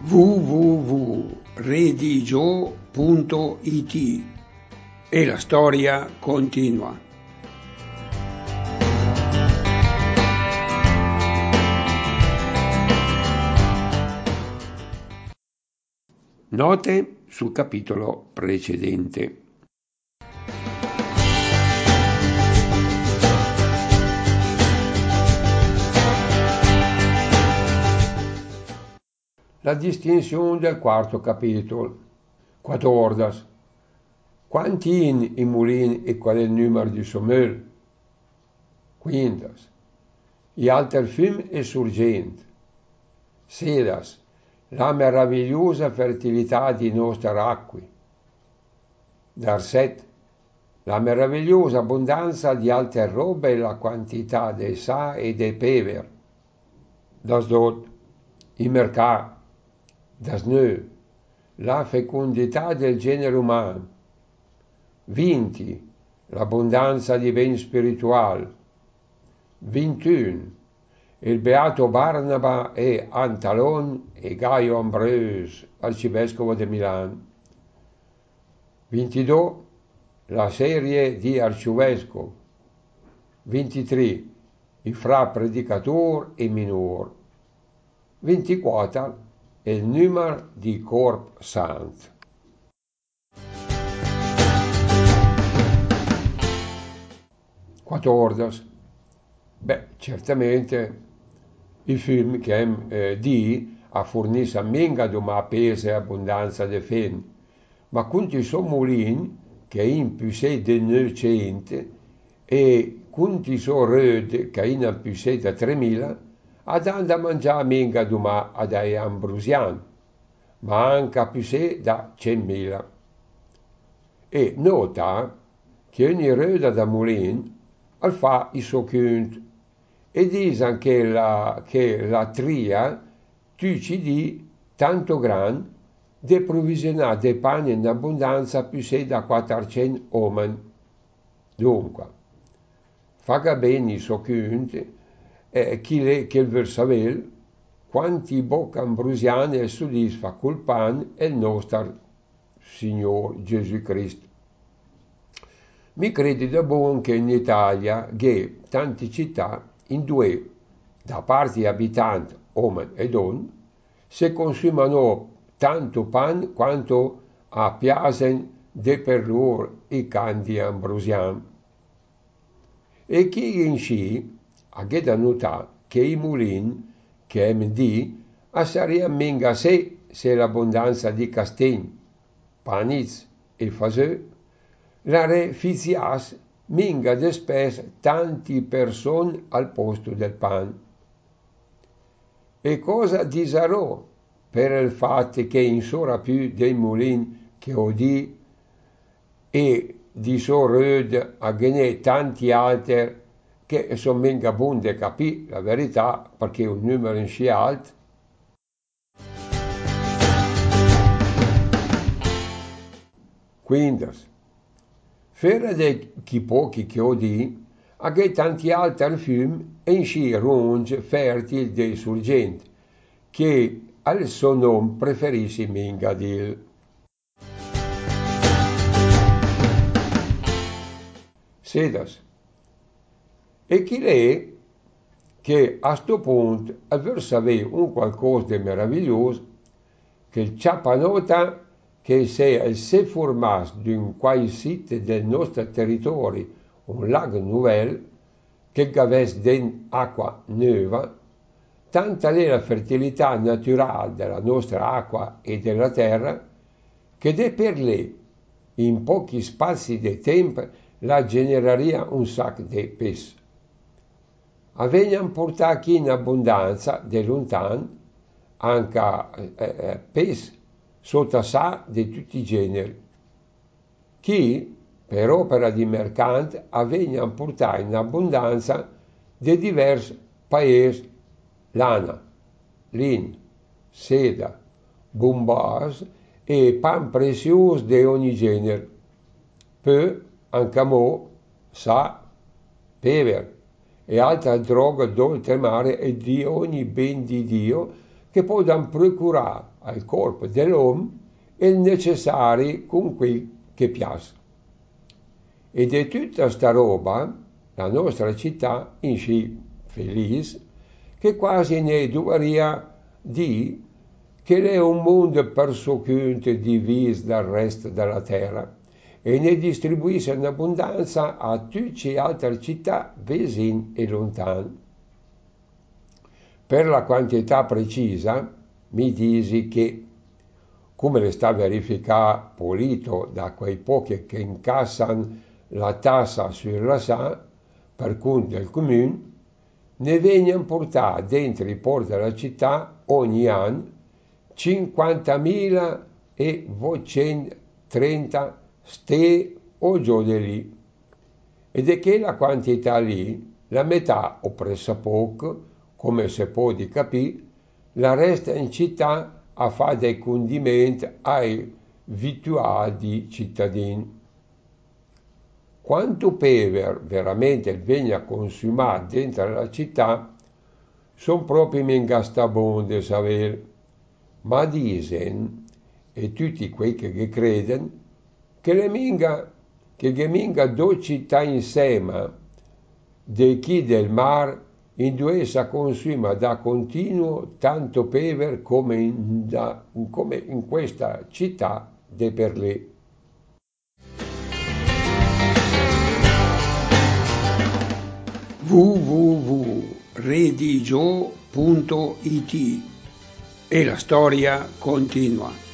www.redigio.it e la storia continua. Note sul capitolo precedente. La distinzione del quarto capitolo. 14. Quanti in mulin e qual è il numero di Sommel? 15. I alter film è surgente. 16. La meravigliosa fertilità di nostre acque. 17. La meravigliosa abbondanza di altre robe e la quantità dei sa e dei pever. 18. I mercati. 19. La fecondità del genere umano. 20. L'abbondanza di beni spirituali. 21. Il beato Barnaba e Antalon e Gaio Ambrose, arcivescovo di Milano. 22. La serie di arcivescovo. 23. I fra predicator e minor. 24. Il numero di corp sant. Certamente i film che di a fornire a minga doma pesa e abbondanza di film, ma conti sono mulin che in più sei del 900 e conti sono röd che in più sei da 3000 ad andare a mangiare minga doma ad ai ambrusiani, ma anche più sei da 100.000. E nota che ogni röda da mulin al fa il suo conto e dice che la tria tu ci di tanto gran de provvisionare dei pani in abbondanza più sei da 400 uomini. Dunque, faga bene il suo conto che il versavel quanti bocca ambrusiane soddisfa col pan e il nostro Signore Gesù Cristo. Mi credi da buon che in Italia, che tante città, in due, da parte abitanti, uomini e donne, si consumano tanto pan quanto a piasen de per loro i canti ambrosiani. E chi in sci, ha da notare che i mulini, che MD, assaria minga se l'abbondanza di castagni, paniz e fasè, la refizias minga de spes tanti persone al posto del pan. E cosa disarò per il fatto che in sora più dei mulini che odì e di so röd a gene tanti altri che sono minga bunde capì la verità perché un numero in sci alto. Quindi Ferra de chi pochi che odì, a che tanti altri film in sci runge fertili dei surgenti, che al suo nome preferisce mingadil. Sedas. E chi è che a sto punto avversa avere un qualcosa di meraviglioso, che il ciapanota che se formasse d'un quai sito del nostro territorio un lago nouvel che avesse acqua nuova, tanta è la fertilità naturale della nostra acqua e della terra che de per lei in pochi spazi di tempo la genereria un sacco di pesce. Avevano portato in abbondanza di lontano anche pesce sotto sa di tutti i generi, che per opera di mercante avevano portato in abbondanza di diversi paesi lana, lin, seda, bombas e pan prezioso di ogni genere, poi anche mo, sa, pever e altra droga d'oltremare e di ogni ben di Dio che possono procurare al corpo dell'uomo il necessario con quel che piace. Ed è tutta sta roba, la nostra città, in sci felice, che quasi ne doveria di che è un mondo perseguito diviso dal resto della terra e ne distribuisce in abbondanza a tutte le altre città vicine e lontane. Per la quantità precisa mi dici che, come le sta verificando Polito da quei pochi che incassano la tassa sul lasà per conto del comune, ne vengono portati dentro i porti della città ogni anno 50.230 ste o giù di lì. Ed è che la quantità lì, la metà o pressappoco, come si può capire, la resta in città a fare dei condimenti ai abituati cittadini. Quanto pever veramente viene consumato dentro la città, sono proprio ingastaboni di sapere, ma dicono, e tutti quei che credono, che le minga due città insieme, di chi del mar, in due si consuma da continuo tanto pever come in questa città de Perlè. www.redigio.it e la storia continua.